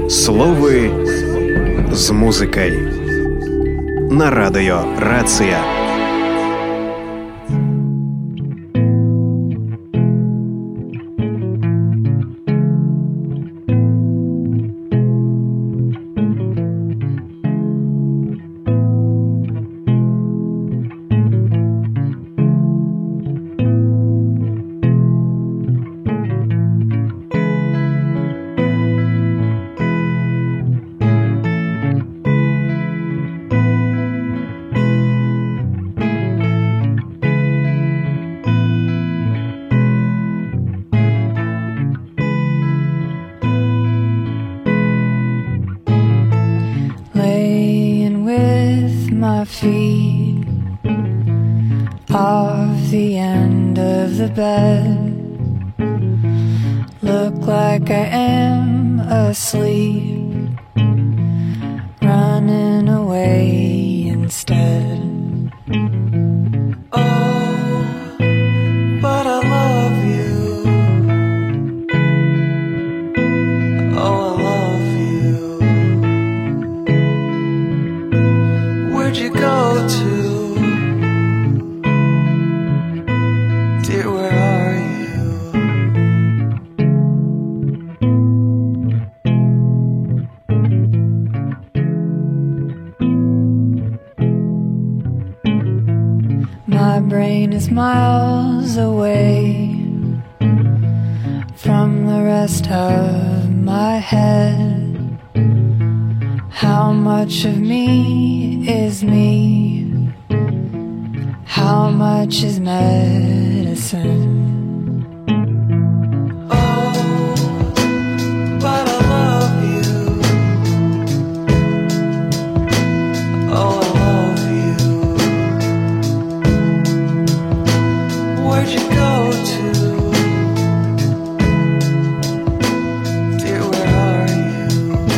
Словы з музыкай на радыё Рацыя. Laying with my feet off the end of the bed, look like I am asleep, running away instead. Oh, but I love you. Oh, I love you. Where'd you go to? Dear, where are you? My brain is miles away from the rest of my head. How much of me is me? How much is medicine? Oh, but I love you. Oh, I love you. Where'd you go to? Dear, where are you?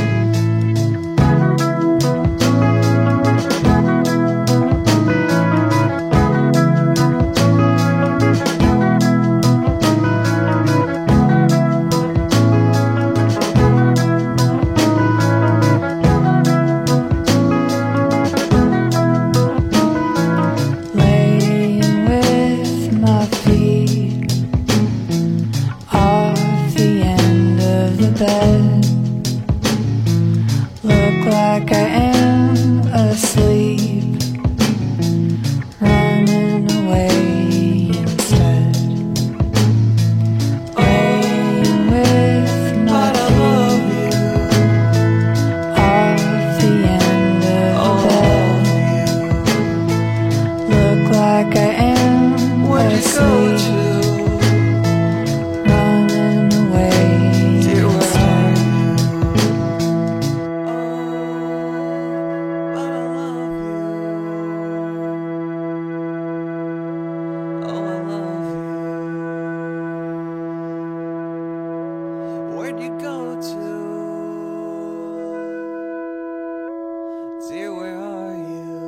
Laying with my feet off the end of the bed, look like I am asleep, running away instead. Laying with my feet off the end of the bed, look like I am asleep, running away instead. Oh, I love you. Where'd you go to? Dear, where are you?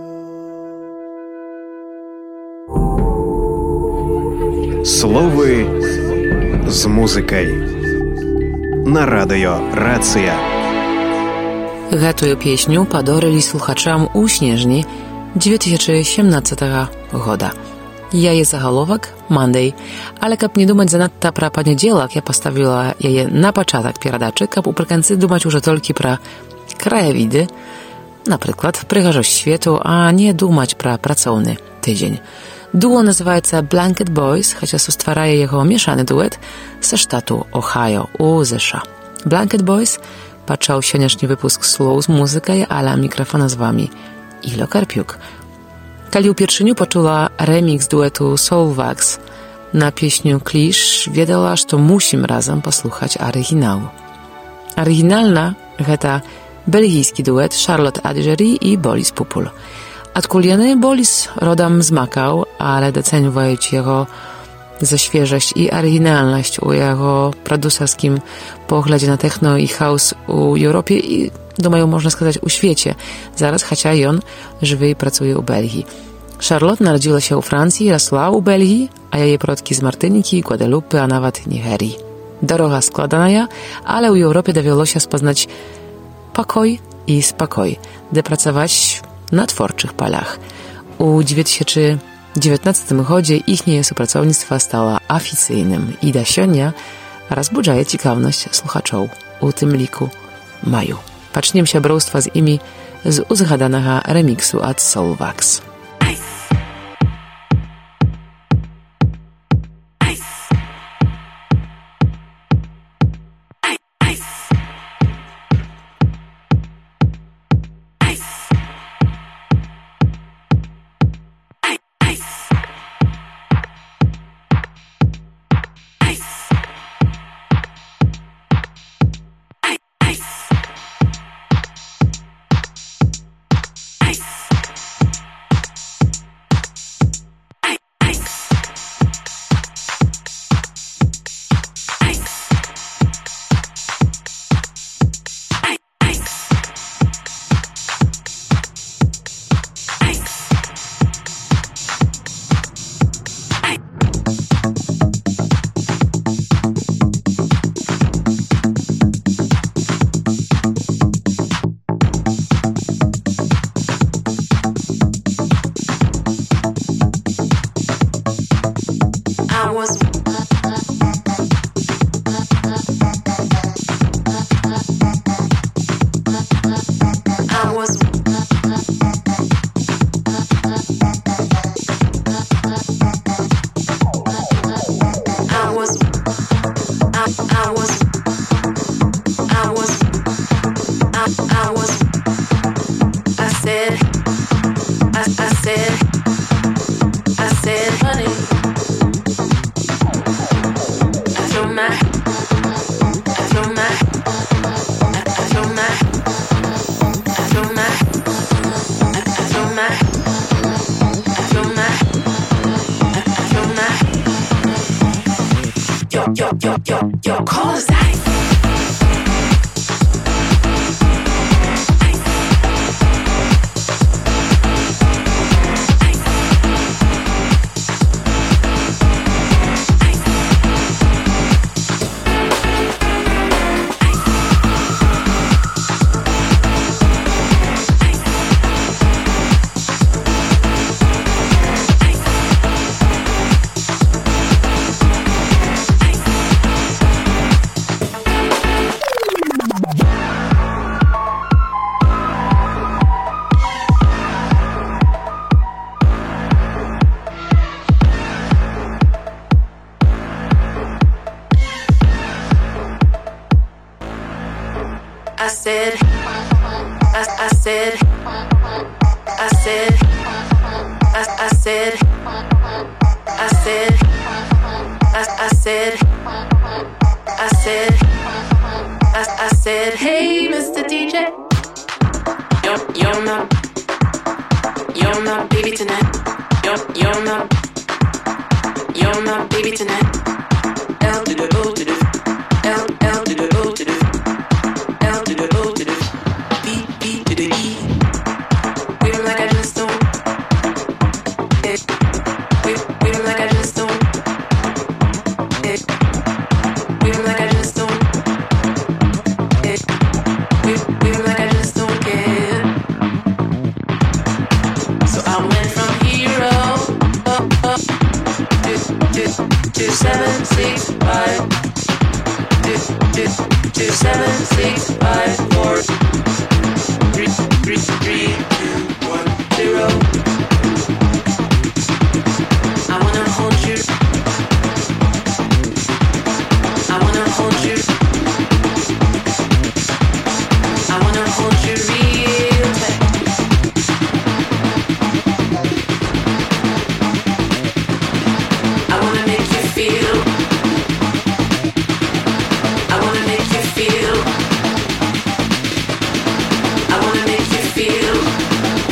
Словы з музыкай на радыё Рацыя. Гэтую песню падорылі слухачам у снежні 2017 года. Яе загаловак «Monday», але каб не думаць занадта пра панядзелак, я паставіла яе на пачатак перадачы, каб у прыканцы думаць ужо толькі пра краявіды, напрыклад, прыгажосць свету, а не думаць пра працоўны тыдзень. Дуо называецца Blanket Boys, хаця сустварае яго мешаны дуэт са штату Ohio у ЗША. Blanket Boys пачаў сённяшні выпуск слоў з музыкай, але мікрафона з вамі Ілля Карпюк. Калі ўпершыню пачула рэмікс дуэту Soulwax на песню «Кліш», ведала, што мусім разам паслухаць арыгінал. Арыгінальна гэта бельгійскі дуэт Charlotte Adgery і Bolis Pupul. Адкуль яны Bolis родам з Макаў, але дацэньваюць яго за świeżość i oryginalność u jego producerskim poglądzie na techno i house u Europie i, думаю, można сказать, u świecie. Zaraz, chociaż on żywy i pracuje u Belgii. Charlotte narodziła się u Francji i rosła u Belgii, a jej przodki z Martyniki, Guadelupy, a nawet Nigerii. Doroga składana, ale u Europie dowiodło się spoznać pokoj i spokoj, gdy pracować na twórczych palach. U 2019 гоdzie ихнее супрацоўніцтва стала афіцыйным і да сёння разбуджае цікаўнасць слухачоў, у тым ліку маю. Пачнем сяброўства з імі з узгаданага рэміксу ад Soulwax. Yo, call us ice. I said, hey, Mr. DJ, you're my baby tonight. You're my baby tonight. L to the O to the L to the O to the L to the O to the B to the E. We're like I just don't. We're like I just don't. We're like I just don't. We're like I just don't care. So I went from hero to 7, 6, 5 to 7, 6, 5, 4 3, 3, 3, 2, 1, 0. I wanna hold you. I wanna hold you. I wanna hold you real tight. I wanna make you feel. I wanna make you feel. I wanna make you feel.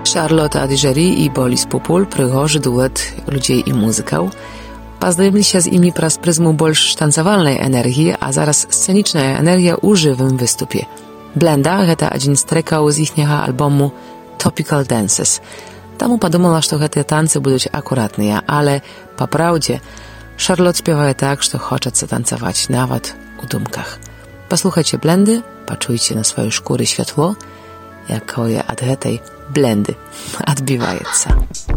Charlotte Adigéry i Boris Pupul, prygorszy duet ludzi i muzykał. Poznajemy się z nimi przez pryzmu больш tancowalnej energii, a zaraz sceniczna energia u żywym wystupie. Blenda – to jeden z tracków z ich albumu Topical Dances. Tam podumala, że te tańce będą akuratne, ale po prawdzie Charlotte śpiewa tak, że хочется tancować nawet u dumkach. Posłuchajcie blendy, poczujcie na swojej skóry światło, jakie od tej blendy odbiwaється.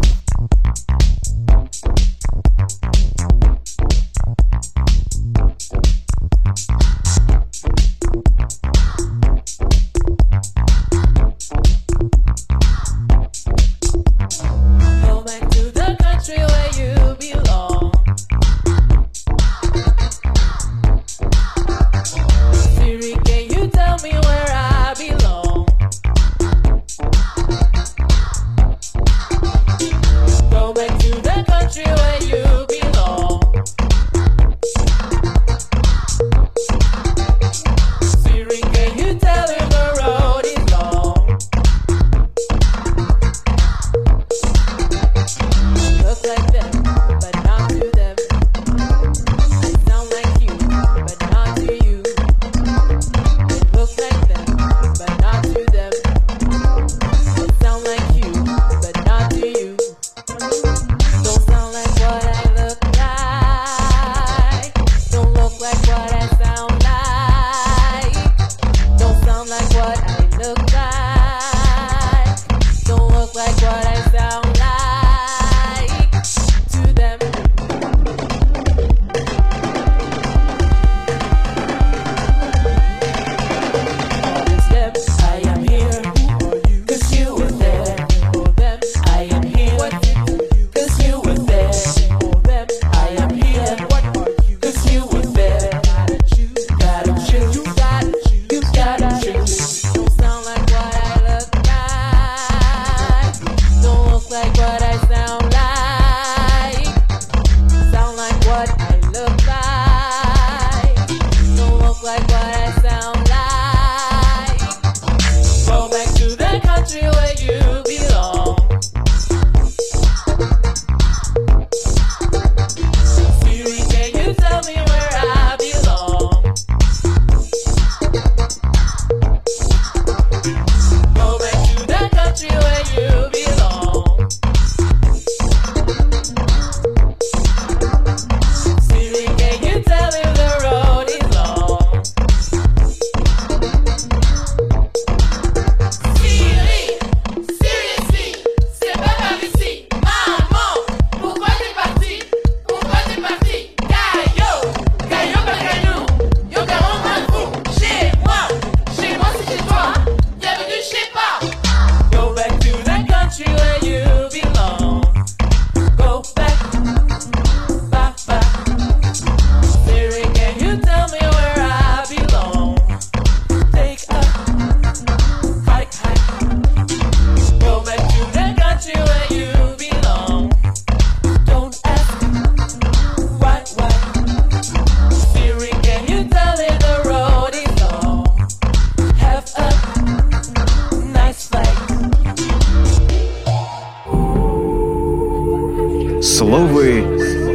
Словы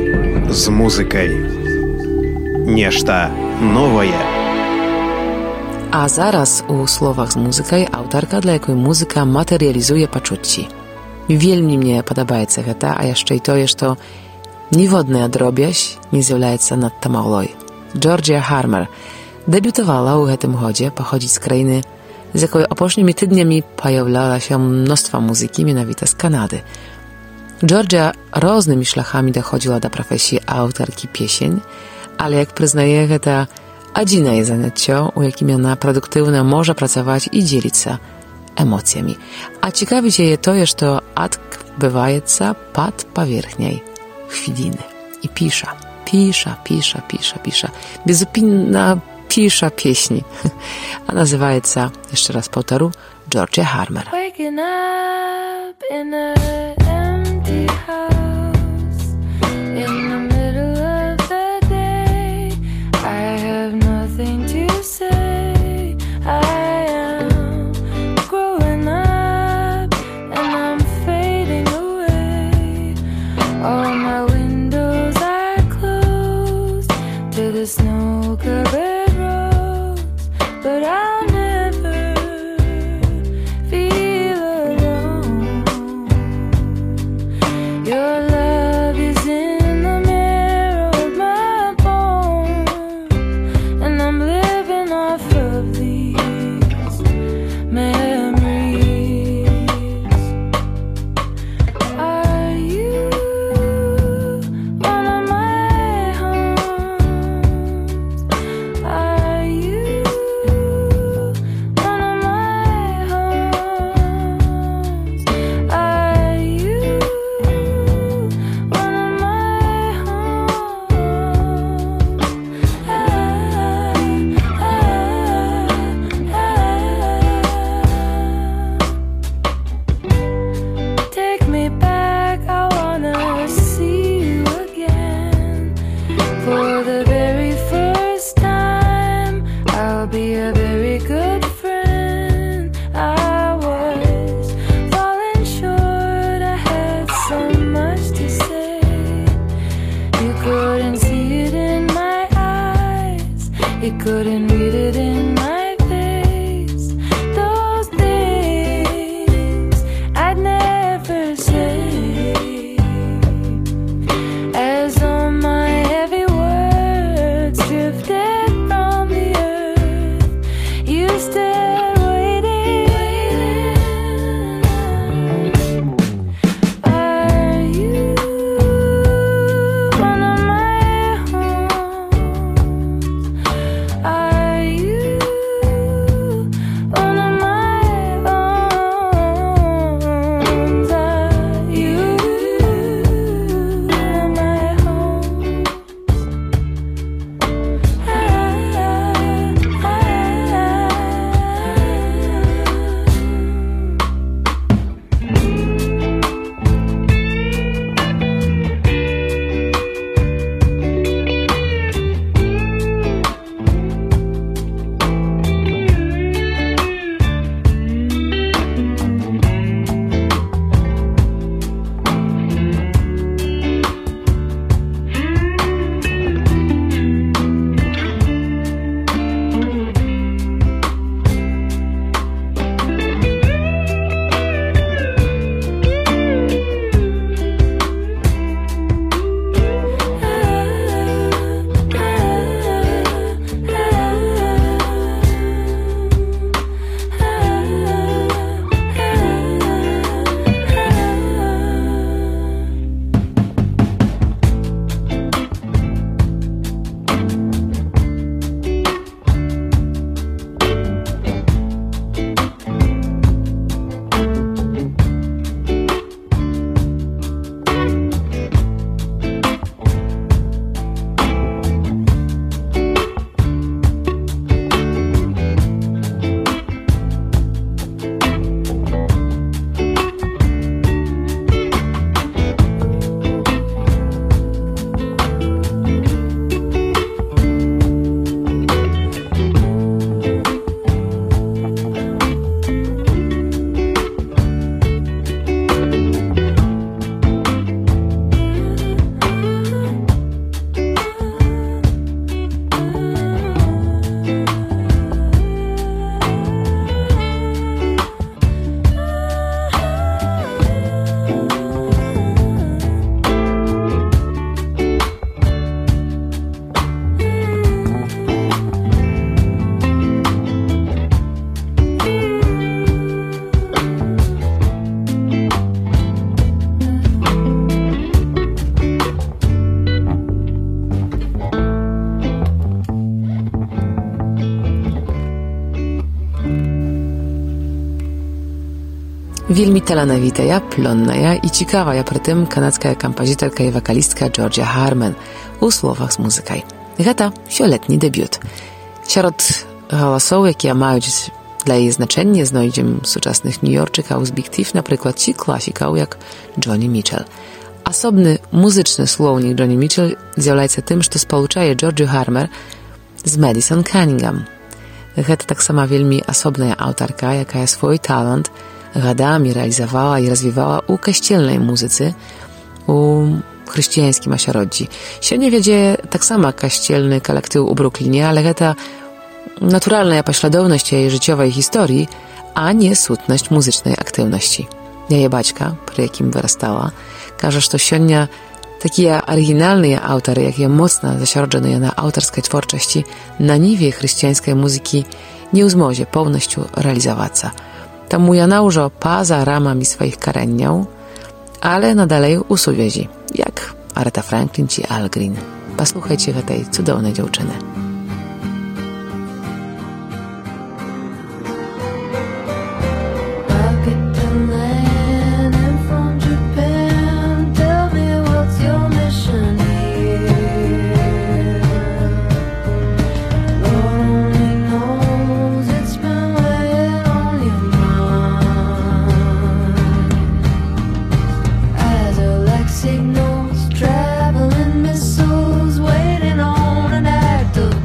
з музыкай. Нешта новае. A zaraz u słowach z muzykaj autorka, dla jakiej muzyka materializuje poczuci. Wielmi mnie podobaється гэта, a jeszcze i to, że niewodna drobiazь nie zjawляється nadto małoj. Georgia Harmer debiutowała u tym godzie, pochodzi z krainy, z jakiej ostatnimi tygodniami pojawiała się mnóstwo muzyki, mianowicie z Kanady. Georgia różnymi szlachami dochodziła do profesji autorki piesień, ale jak przyznaje, to jedyne zajęcie, u jakim ona produktywnie może pracować i dzielić się emocjami. A ciekawi się to, że odbywaється pod powierzchnią chwiliny. I pisze. Bezupinna pisze pieśni. A nazywaється, jeszcze raz powtórzę, Georgia Harmer. Waking up in a empty house in the middle of the day. I have nothing to say. I am growing up and I'm couldn't read it in my face. Those things I'd never say. As all my heavy words drifted from the earth, you stood waiting. Are you one of my homes? Are you one of my own? Are you one of my homes? Вельмі таленавітая, плённая і цікавая прытым канадская кампазітарка і вакалістка Джорджа Харман у словах з музыкай. Гэта сёлетні дэбют. Сярод галасоў, якія маюць для яе значэнне, знойдзем сучасных нью-йорчыкаў з Big Thief, напрыклад, ці класікаў, як Джоні Мічел. Асобны музычны слоўнік Джоні Мічел з'яўляецца тым, што спалучае Джорджу Хармер з Мэдысон Канінгам. Гэта таксама вельмі асобная аўтарка, якая свой талант гадамі рэалізавала і развівала ў касцельнай музыцы у хрысціянскім асяроддзі. Сёння вядзе таксама касцельны калектыў у Брукліне, але гэта натуральная паслядоўнасць яе жыццёвай гісторыі, а не сутнасць музычнай актыўнасці. Яе бацька, пры якім вырастала, кажа, што сёння такія арыгінальныя аўтары, якія моцна засяроджаныя на аўтарскай творчасці, на ніве хрысціянскай музыкі не ў змозе поўнасцю рэалізавацца. Таму яна ўжо па-за рамамі сваіх карэнняў, але надалей у сувязі, як Арэта Фрэнклін ці Ал Грін. Паслухайце гэтай цудоўнай дзяўчыны. Signals, traveling missiles, waiting on an act of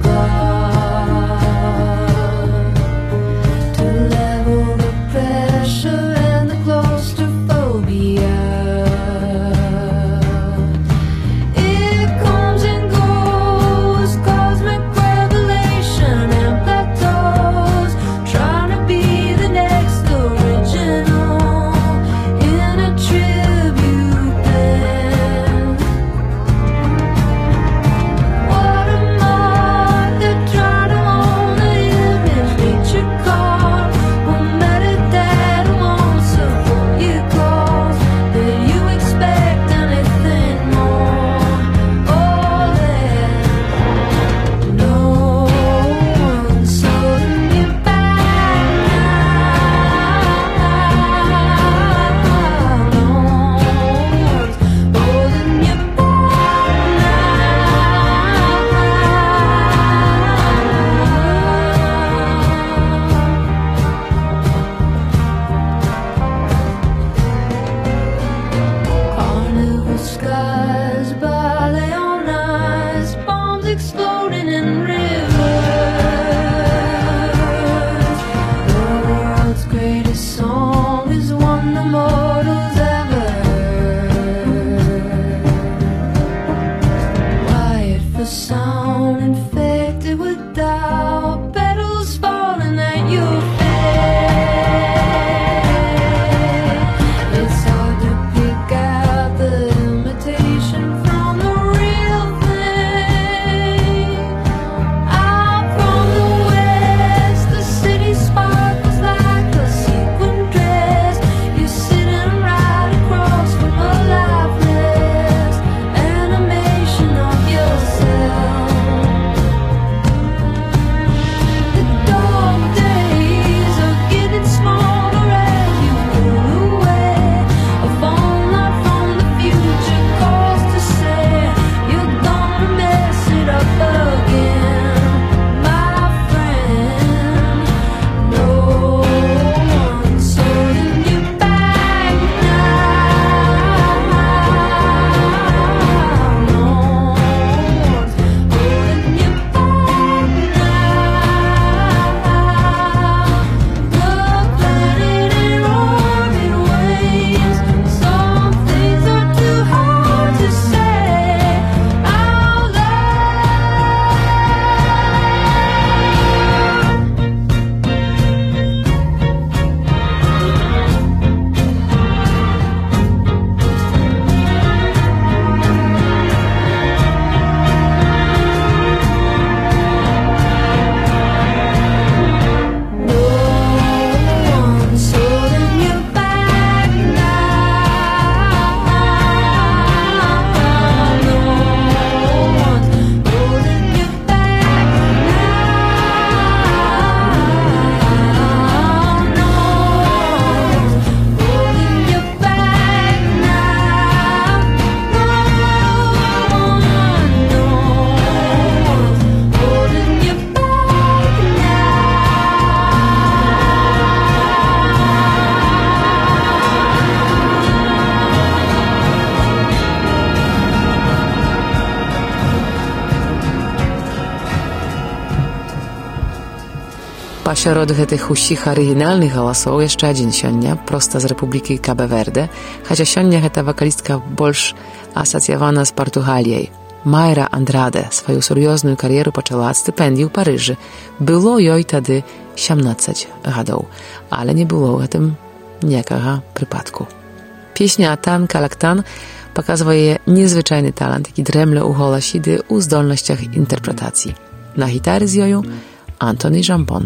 Пасярод гэтых усіх арыгінальных галасоў яшчэ адзін сёння, проста з Рэпублікі Кабе-Верде, хаця сёння гэта вакалістка больш асацыявана з Партугаліяй. Майра Андраде сваю сур'ёзную кар'еру пачала ад стыпендыі ў Парыжы. Было ёй тады 17 гадоў, але не было ў гэтым ніякага прыпадку. Песня «Тан Калактан» паказвае незвычайны талант, які дрэмля ў голасе ды ў здольнасцях інтэрпрэтацыі. На гітары з ёю Антоні Жампон.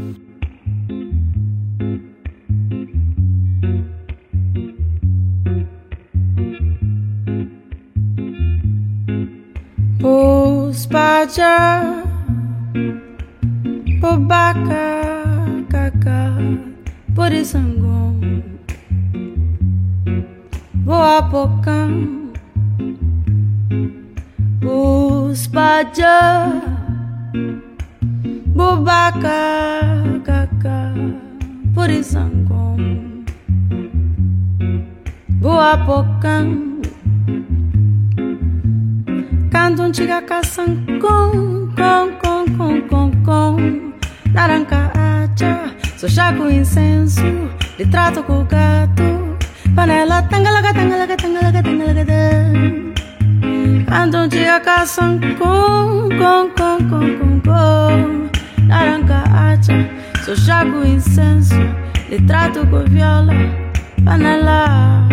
Puspaja Pobaka Kaka Porisangom Boapokam Puspaja Pobaka Kaka Porisangom Boapokam Canto antiga caçam com Naranca acha, sou chá com incenso Lhe trato com gato Panela tangalaga, tangalaga, tangalaga, tangalaga Canto antiga caçam com Naranca acha, sou chá com incenso Lhe trato com viola Panela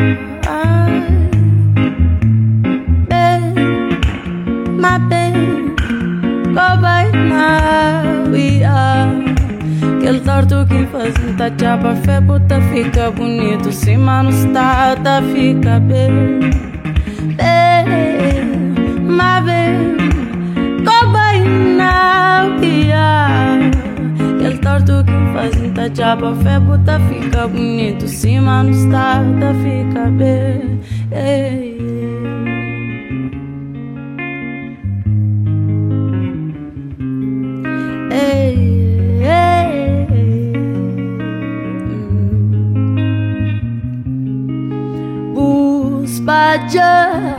My baby, go by now, we are. Aquele torto que faz muita chapa, fé puta fica bonito, se mano está, tá fica bem. My baby, go by now, we are. Aquele torto que faz muita chapa, fé puta fica bonito, se mano está, tá fica bem. Buspaja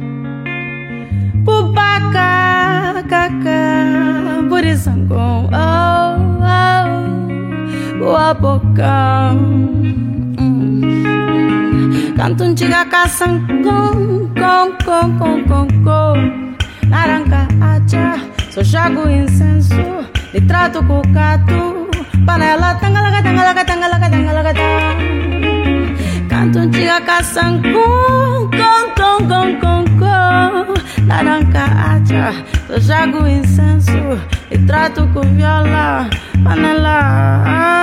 Pubaka Kaka Burisangom Boapokam Canto antiga caçam Naranca acha, sou chago incenso Lhe trato com gato Panela tangalaga, tangalaga, tangalaga, tangalaga Canto antiga caçam Naranca acha, sou chago incenso Lhe trato com viola Panela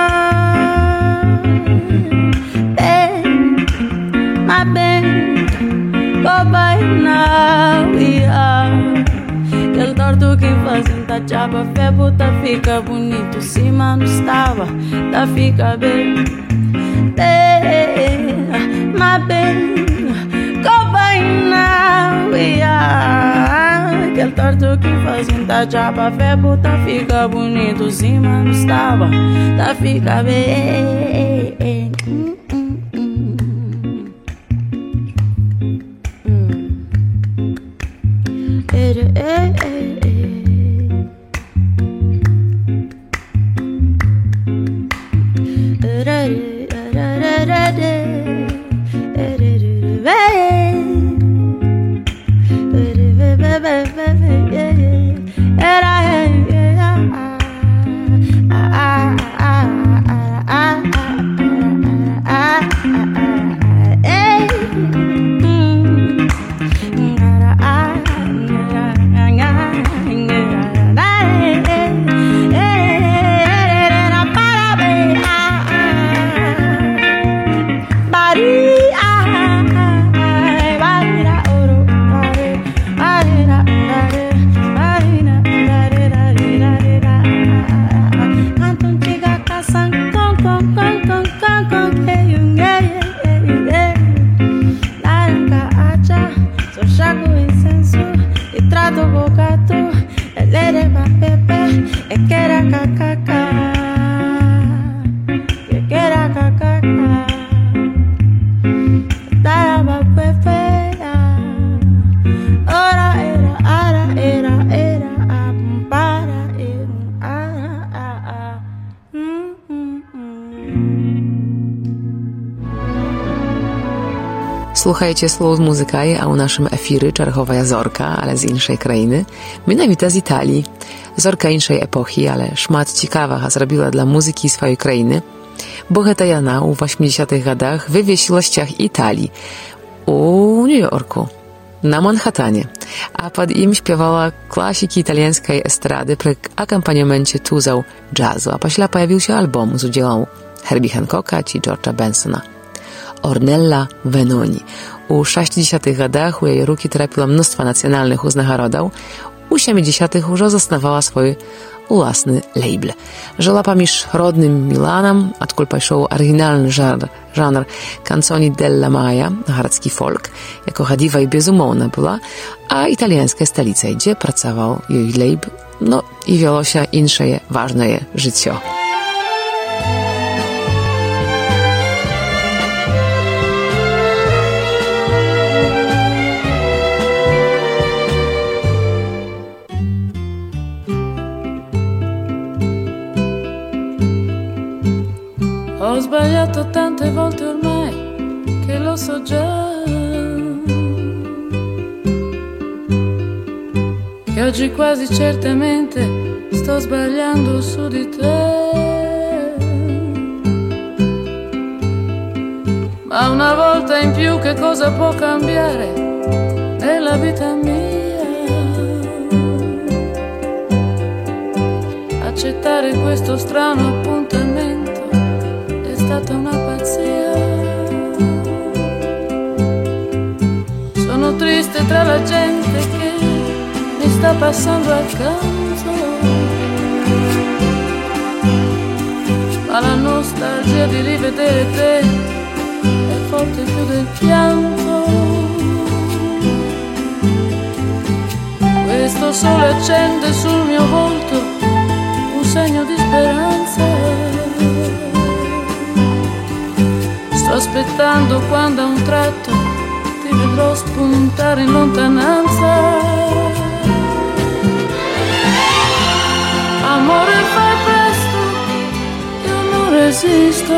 My band, go by now, we are Aquele torto que faz muita chapa, fé puta fica bonito, se mano estava, tá fica bem. My baby, go by now, we are. Aquele torto que faz muita chapa, fé puta fica bonito, se mano estava, tá fica bem. Słuchajcie Slow Muzykaj, a u naszym efiry Czerchowa Zorka, ale z innej krainy, mianowicie z Italii. Zorka innej epoki, ale szmat ciekawa zrobiła dla muzyki swojej krainy, bo heta jana u 80-tych latach we wieślościach Italii, u New Yorku, na Manhattanie, a pod im śpiewała klasiki italiańskiej estrady przy akompaniamencie tuzał jazzu, a pośla pojawił się album z udziałem Herbie Hancocka czy George'a Bensona. Ornella Venoni. U 60-tych latach u jej ruki trafiło mnóstwo nacjonalnych uznarodów. U 70-tych już zasnowała swój własny label. Żyła pamięć rodnym Milanem, odkąd poszedł oryginalny żanr canzoni della Maya, haracki folk, jako chadiwa i bezumowna była, a italiańska stolica, gdzie pracował jej label, no i wiało się inne ważne życie. Ho sbagliato tante volte ormai che lo so già, che oggi quasi certamente sto sbagliando su di te, ma una volta in più che cosa può cambiare nella vita mia? Accettare questo strano appuntamento è stata una pazzia. Sono triste tra la gente che mi sta passando accanto, ma la nostalgia di rivedere te è forte più del pianto. Questo sole accende sul mio volto un segno di speranza. Sto aspettando quando a un tratto ti vedrò spuntare in lontananza. Amore, fai presto, io non resisto.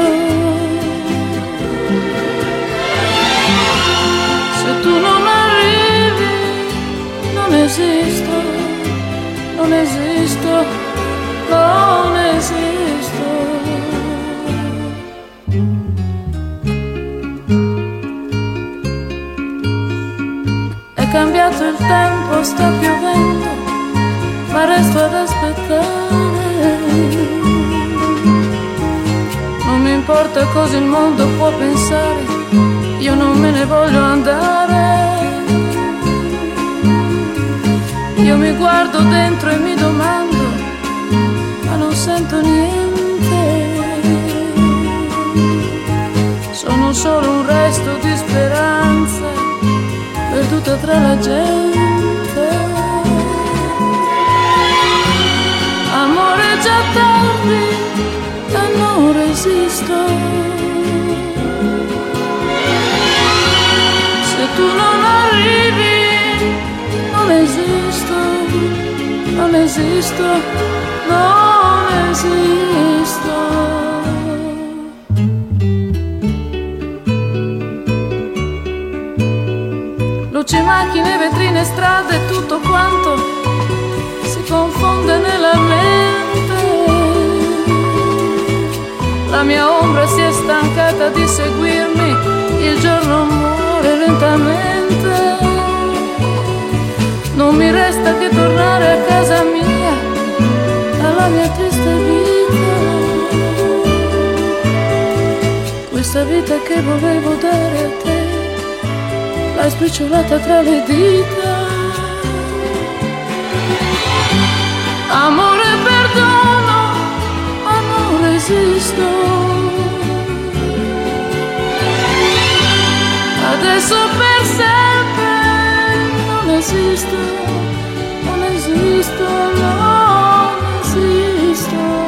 Se tu non arrivi, non esisto, non esisto, non esisto. È cambiato il tempo, sta piovendo, ma resto ad aspettare. Non mi importa cosa il mondo può pensare, io non me ne voglio andare. Io mi guardo dentro e mi domando, ma non sento niente. Sono solo un resto di speranza perduta tra la gente. Amore, è già tardi, ma non resisto. Se tu non arrivi, non esisto, non esisto, non esisto. Luci, macchine, vetrine, strade, tutto quanto si confonde nella mente. La mia ombra si è stancata di seguirmi, il giorno muore lentamente. Non mi resta che tornare a casa mia, alla mia triste vita. Questa vita che volevo dare a te, l'hai spicciolata tra le dita. Amore, perdono, ma non resisto. Adesso per sempre non esisto, non esisto, non esisto.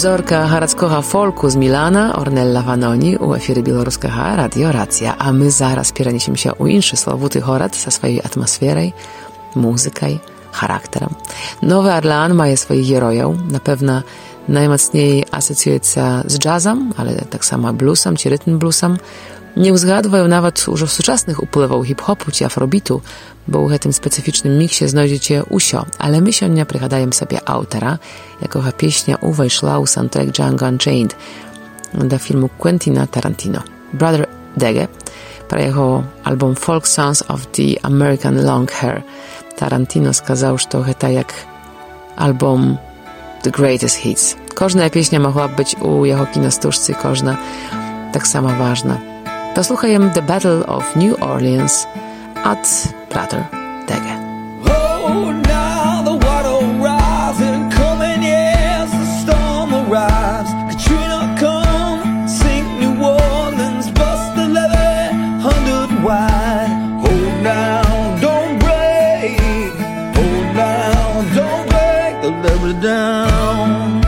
Зорка гарадскога фолку з Мілана Орнелла Ваноні у ефірі Білоруськага радіо Рація. А ми зараз перенесемся у інший славутий город со своєю атмосферою, музикою, charakterem. Nowy Orlean ma swoich herojów. Na pewno najmocniej asocjujecie z jazzem, ale tak samo bluesem czy rytm bluesem. Nie uzgadwają nawet już współczesnych upływów hip-hopu czy afrobitu, bo w tym specyficznym miksie znajdziecie usio. Ale my się przygadajemy sobie autora, jakoha pieśnia uwejszła u soundtrack Django Unchained do filmu Quentina Tarantino. Brother Dege, para jego album Folk Songs of the American Long Hair. Tarantino сказал, что это jak album The Greatest Hits. Każda pieśnia mogła być u jego kinostłużcy, każda tak samo ważna. Posłuchajmy The Battle of New Orleans od Brother Dege. Oh, now the water rising, coming as the storm arrives. Katrina come, sink New Orleans, bust the levee, 100 wide. Hold now, don't break. Hold now, don't break the levee down.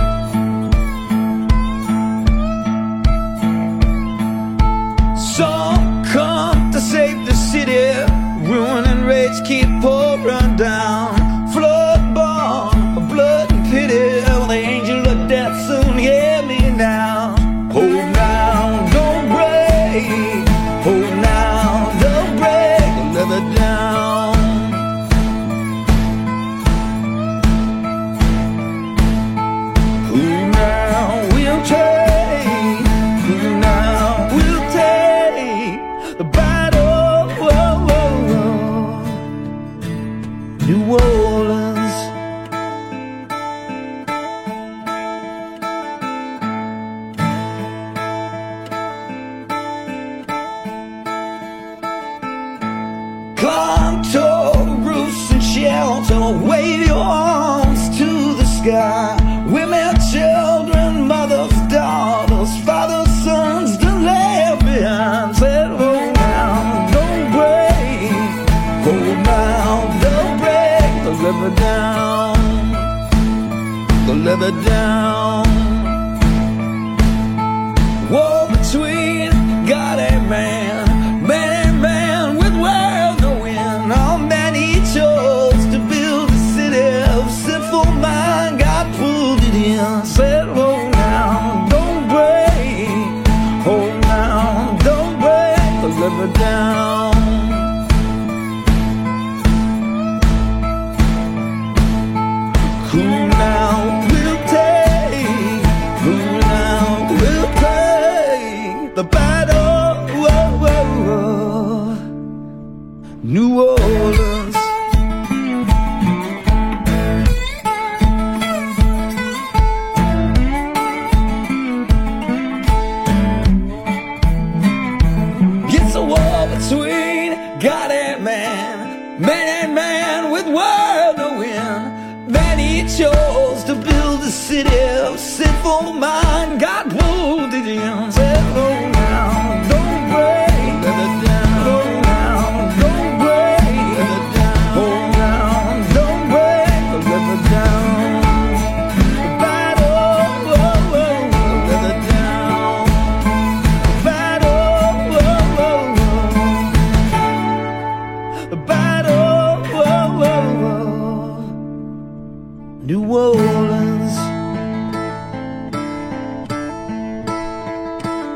Some come to save the city, ruin and rage keep pouring down. Flood bomb, blood and pity, the angel of death soon hear me now. Hold now, don't break. Hold now, don't break the levee down. Who now will take? Who now will take the battle? New Orleans. Climb tall roofs and shelter, wave your arms to the sky. Women, children, mothers, daughters, fathers, sons, don't left behind. Said, hold now, don't break. Hold now, don't break the levee down. The levee down. War between God and man, man and man with world no end. On man he chose to build a city of sinful mind. God pulled it in, said, hold now, don't break. Hold now, don't break the levee down. Who now will take? Who now will take the battle? Whoa, whoa, whoa. New Orleans. It's a war between God and man, man and man with world to win. Man he chose to build a city of sinful mind. God pulled it in. Said, hold now, don't break. Let it down. Hold now, don't break. Let it down. Hold now, don't break. Let it down. The battle, oh, oh, let it down. The battle, oh, oh, oh. The battle, oh, oh, oh. New Orleans.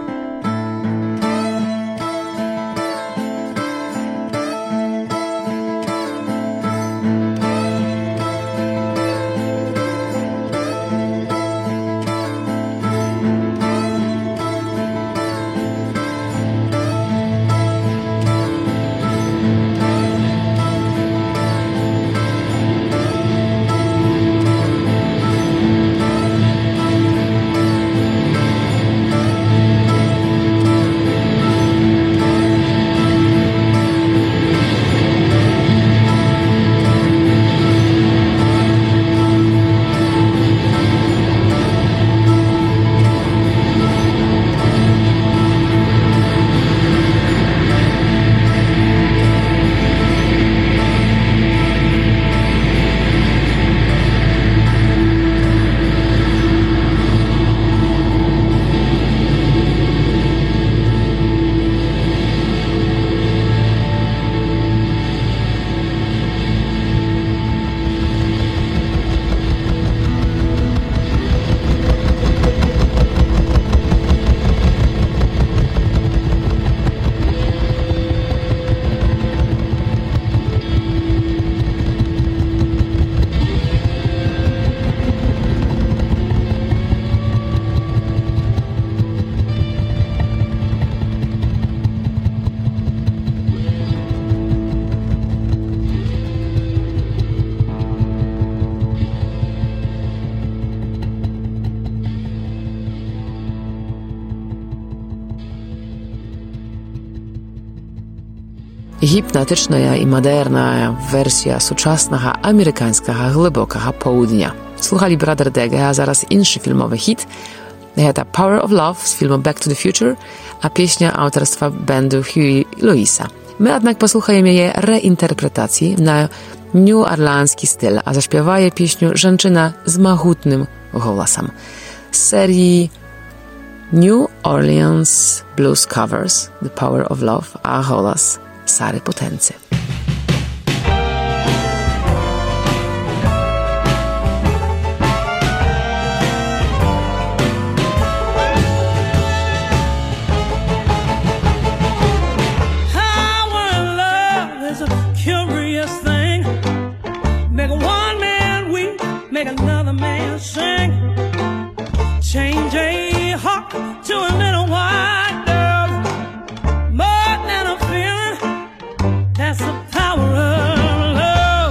Hipnotyczna i moderna wersja sучасного amerykańskiego głębokiego południa. Słuchali Brother Dege, a zaraz inszy filmowy hit. To Power of Love z filmu Back to the Future, a pieśnia autorstwa bandu Huey Lewisa. My jednak posłuchajmy jej reinterpretacji na New Orleanski styl, a zaśpiewa je pieśniu żenczyna z mahutnym głosem. Z serii New Orleans Blues Covers, The Power of Love, a głos Sary Potency. Make another man sing. Change a hawk to a little white dove. More than a feeling, that's the power of love.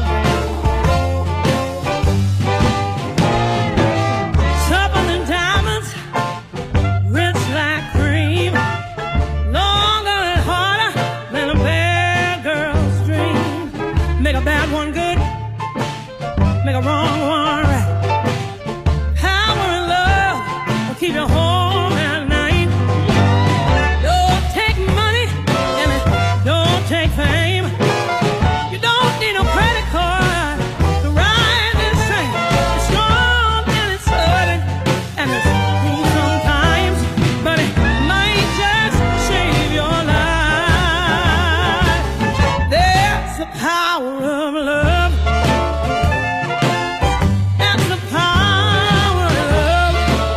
Tougher than diamonds, rich like cream. Longer and harder than a bad girl's dream. Make a bad one good, make a wrong one. Keep you home at night. Don't take money and don't take fame. You don't need no credit card to ride this train. It's strong and it's sudden and it's cool sometimes, but it might just save your life. There's the power of love. That's the power of love.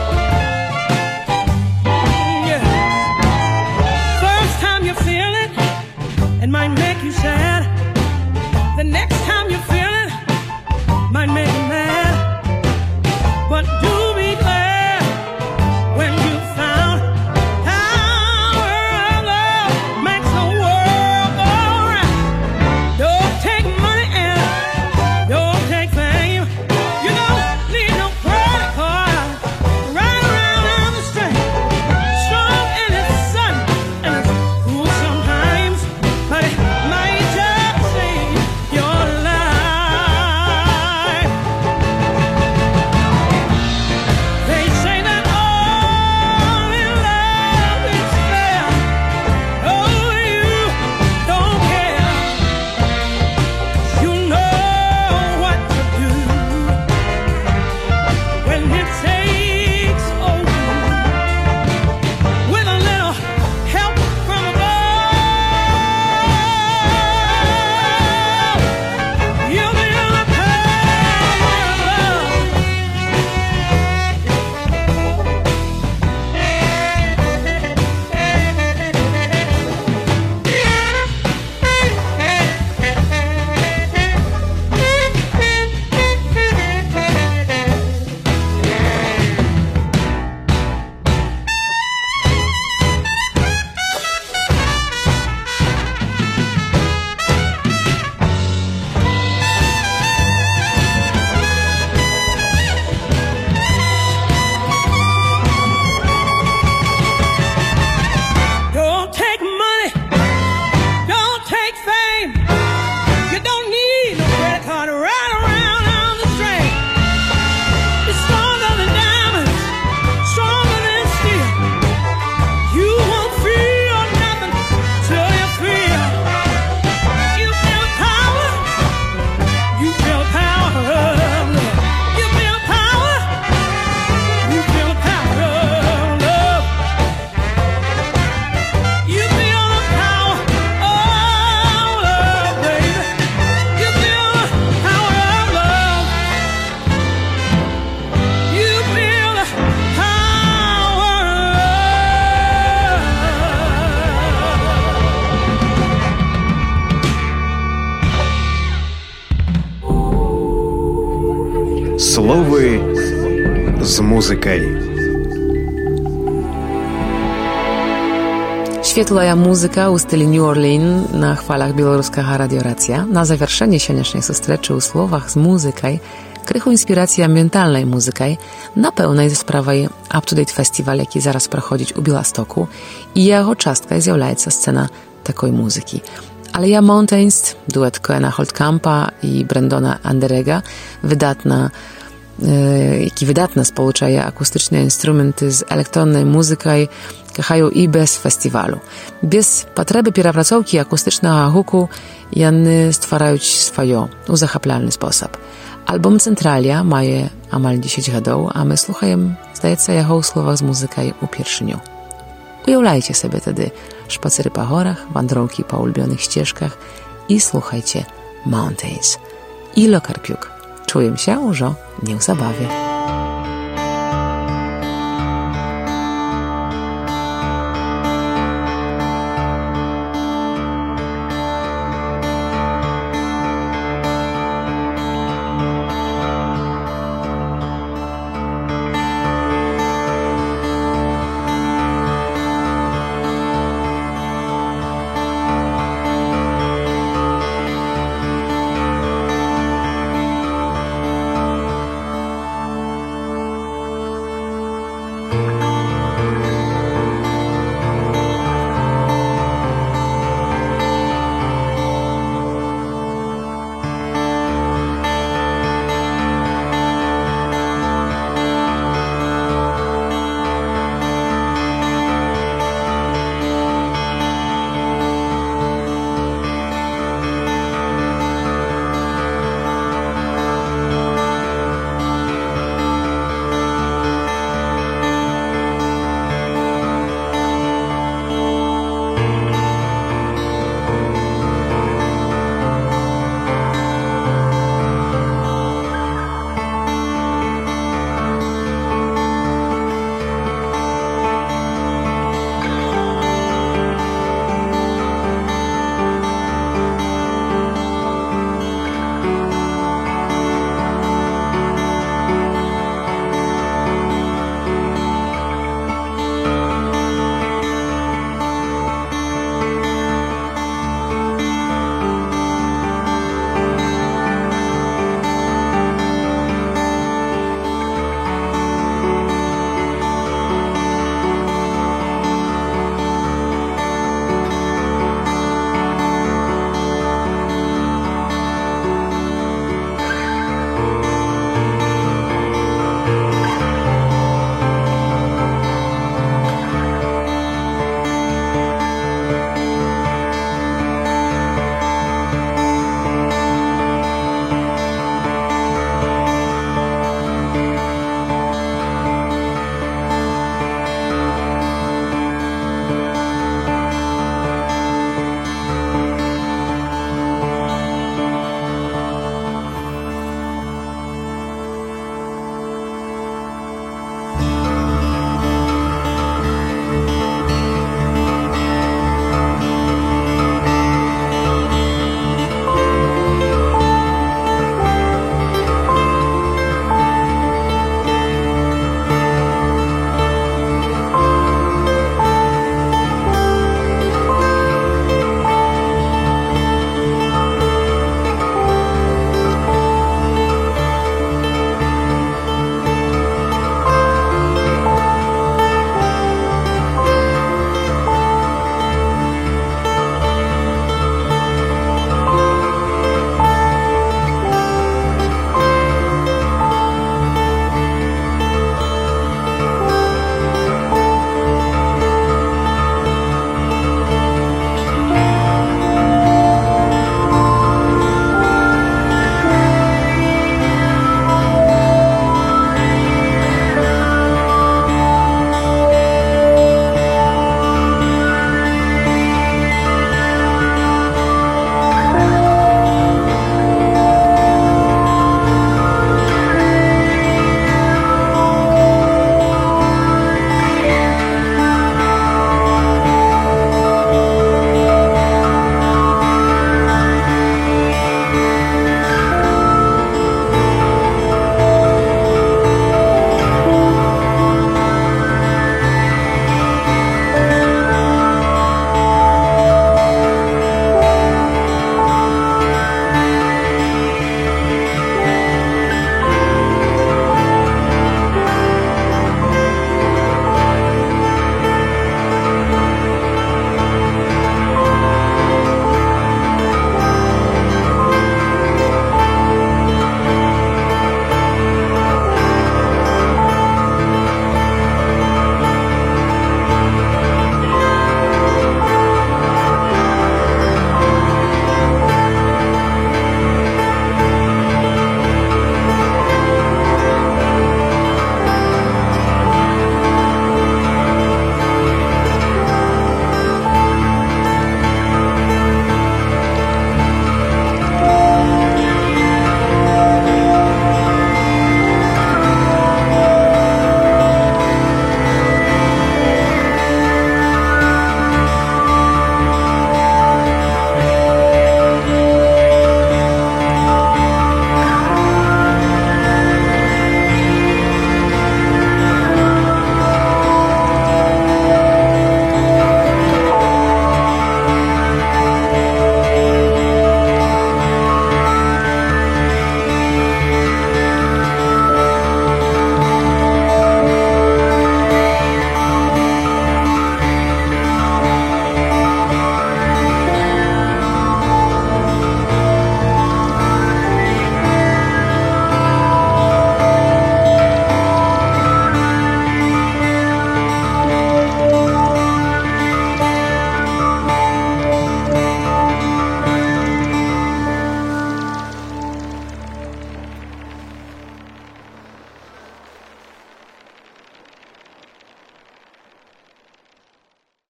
Might make you sad. The next time you feel it might make you mad. But do be glad when you found power of love makes the world go round. Don't take money and don't take fame. You don't need no credit card to ride around on the street. Strong and it's sudden and it's cool sometimes, but it might just save your life. They say that all in love is fair. Oh, you don't care. You know what to do when it takes over. With a little help from above, you'll be in the power of love. Don't take money, don't take fame. You don't need no credit card to ride around on the train. It's stronger than diamonds, stronger than steel. You won't feel nothing till you feel. You feel power, you feel power of love. You feel power, you feel power of love. You feel the power of love, baby. You feel the power of love. You feel the power of love. Слови з музикою. Świetla muzyka u stylu New Orleans na chwalach białoruskiego radioracja. Na zaвершenie dzisiejszej sustreczy u słowach z muzykaj, krychu inspiracja mentalnej muzykaj, na pełnej ze sprawej up-to-date festiwal, jaki zaraz prochodzić u Białostoku i jego czastka zjawляется scena takiej muzyki. Ale ja Mountains, duet Coena Holtkampa i Brendona Anderega, wydatne spolučaje akustyczne instrumenty z elektronnej muzykой kahają i bez festiwalu. Bez potrzeby перапрацоўкі akustycznego huku jany stwarając swoje u zachaplalny sposób. Album Centralia maje amal 10 годов, a my słuchajem, zdaється, jego u słowach z muzykой u pierwszyniu. Uявляйcie sobie tedy szpacery po horach, wandrówki po ulubionych ścieżkach i słuchajcie Mountains. Ilo Karpiuk. Czuję się już nie w zabawie.